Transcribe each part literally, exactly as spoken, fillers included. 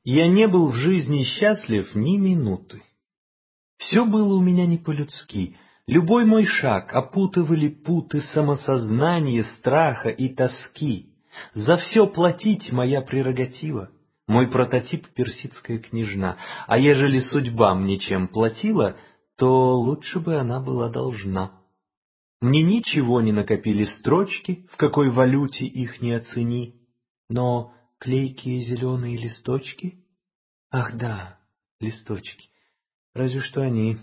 Я не был в жизни счастлив ни минуты. Все было у меня не по-людски. Любой мой шаг опутывали путы самосознания, страха и тоски. За все платить моя прерогатива, мой прототип персидская княжна. А ежели судьба мне чем платила, то лучше бы она была должна. Мне ничего не накопили строчки, в какой валюте их не оцени. Но клейкие зеленые листочки? Ах да, листочки, разве что они.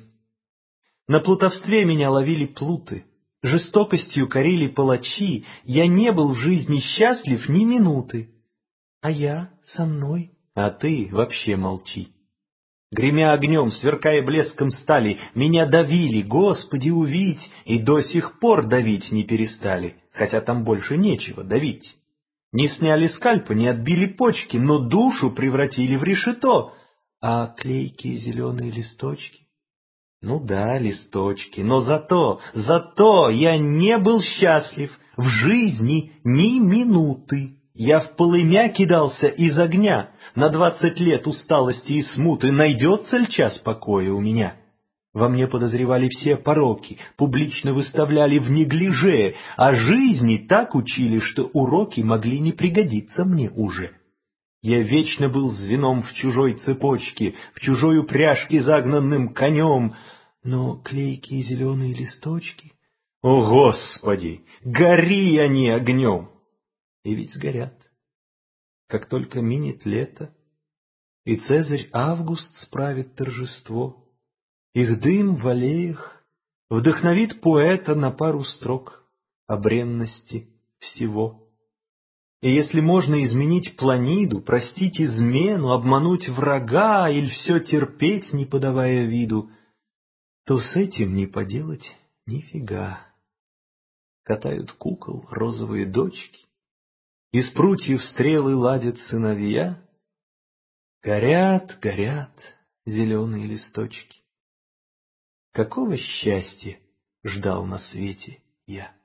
На плутовстве меня ловили плуты, жестокостью корили палачи, я не был в жизни счастлив ни минуты. А я со мной, а ты вообще молчи. Гремя огнем, сверкая блеском стали, меня давили, Господи, увидь, и до сих пор давить не перестали, хотя там больше нечего давить. Не сняли скальпа, не отбили почки, но душу превратили в решето. А клейкие зеленые листочки? Ну да, листочки, но зато, зато я не был счастлив в жизни ни минуты. Я в полымя кидался из огня, на двадцать лет усталости и смуты, найдется ли час покоя у меня? Во мне подозревали все пороки, публично выставляли в неглиже, а жизни так учили, что уроки могли не пригодиться мне уже. Я вечно был звеном в чужой цепочке, в чужой упряжке загнанным конем, но клейкие зеленые листочки, о Господи, гори они огнем! И ведь сгорят, как только минет лето, и Цезарь Август справит торжество. Их дым в аллеях вдохновит поэта на пару строк о бренности всего. И если можно изменить планиду, простить измену, обмануть врага или все терпеть, не подавая виду, то с этим не поделать нифига. Катают кукол розовые дочки, из прутьев стрелы ладят сыновья, горят, горят зеленые листочки. Какого счастья ждал на свете я?